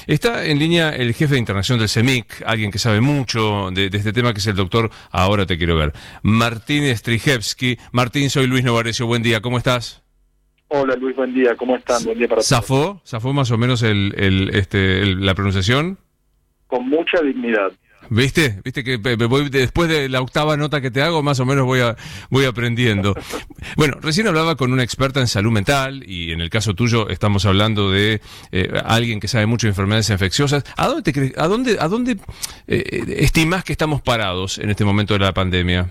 Está en línea el jefe de internación del CEMIC, alguien que sabe mucho de este tema, que es el doctor Ahora Te Quiero Ver, Martín Strijewski. Martín, soy Luis Novarecio, buen día, ¿cómo estás? Hola Luis, buen día, ¿cómo están? Buen día para todos. ¿Zafó más o menos la pronunciación? Con mucha dignidad. ¿Viste que me voy después de la octava nota que te hago, más o menos voy aprendiendo? Bueno, recién hablaba con una experta en salud mental y en el caso tuyo estamos hablando de alguien que sabe mucho de enfermedades infecciosas. ¿A dónde estimás que estamos parados en este momento de la pandemia?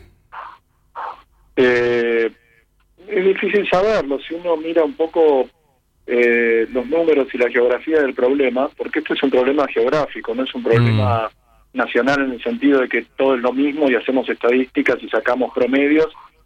Es difícil saberlo si uno mira un poco los números y la geografía del problema, porque esto es un problema geográfico, no es un problema nacional en el sentido de que todo es lo mismo y hacemos estadísticas y sacamos promedios.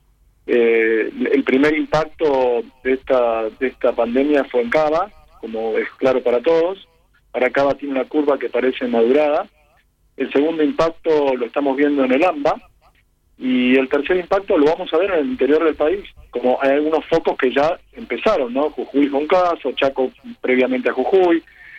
El primer impacto de esta pandemia fue en Cava, como es claro para todos. Ahora Cava tiene una curva que parece madurada. El segundo impacto lo estamos viendo en el AMBA, y el tercer impacto lo vamos a ver en el interior del país, como hay algunos focos que ya empezaron, ¿no? Jujuy fue un caso, Chaco previamente a Jujuy.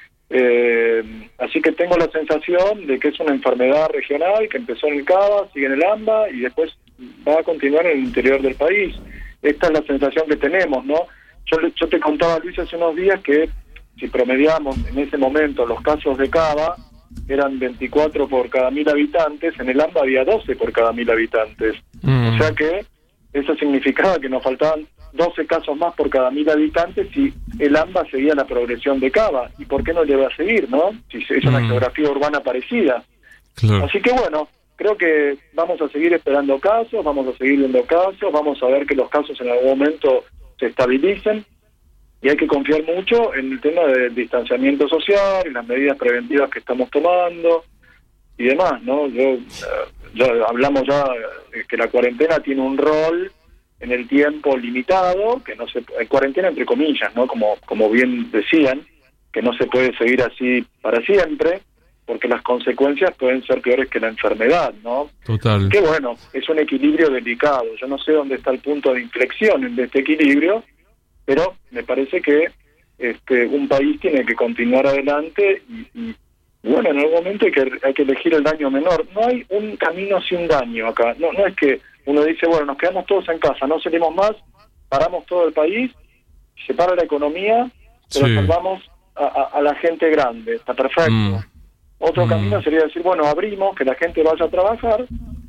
Así que tengo la sensación de que es una enfermedad regional que empezó en el Cava, sigue en el AMBA y después va a continuar en el interior del país. Esta es la sensación que tenemos, ¿no? Yo te contaba, Luis, hace unos días que si promediamos en ese momento los casos de Cava, eran 24 por cada 1.000 habitantes, en el AMBA había 12 por cada 1.000 habitantes. O sea que eso significaba que nos faltaban 12 casos más por cada 1.000 habitantes si el AMBA seguía la progresión de Cava. ¿Y por qué no le va a seguir, no? Si es una geografía urbana parecida. Claro. Así que bueno, creo que vamos a seguir esperando casos, vamos a seguir viendo casos, vamos a ver que los casos en algún momento se estabilicen, y hay que confiar mucho en el tema del distanciamiento social y las medidas preventivas que estamos tomando y demás, ¿no? Hablamos ya que la cuarentena tiene un rol en el tiempo limitado, que no se cuarentena entre comillas, ¿no? Como bien decían, que no se puede seguir así para siempre, porque las consecuencias pueden ser peores que la enfermedad, ¿no? Total. Que bueno, es un equilibrio delicado. Yo no sé dónde está el punto de inflexión de este equilibrio, pero me parece que un país tiene que continuar adelante y bueno, en algún momento hay que elegir el daño menor. No hay un camino sin daño acá. No es que uno dice, bueno, nos quedamos todos en casa, no salimos más, paramos todo el país, se para la economía, pero salvamos a la gente grande. Está perfecto. Otro camino sería decir, bueno, abrimos, que la gente vaya a trabajar,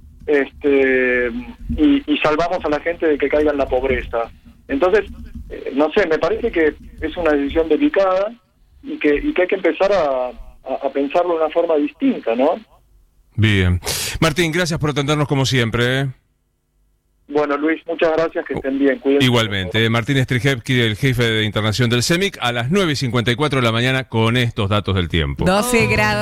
y salvamos a la gente de que caiga en la pobreza. Entonces, no sé, me parece que es una decisión delicada y que hay que empezar a pensarlo de una forma distinta, ¿no? Bien. Martín, gracias por atendernos como siempre, ¿eh? Bueno, Luis, muchas gracias, que estén bien. Cuídense. Igualmente. Martín Strijewski, el jefe de internación del CEMIC, a las 9:54 de la mañana con estos datos del tiempo. 12 grados.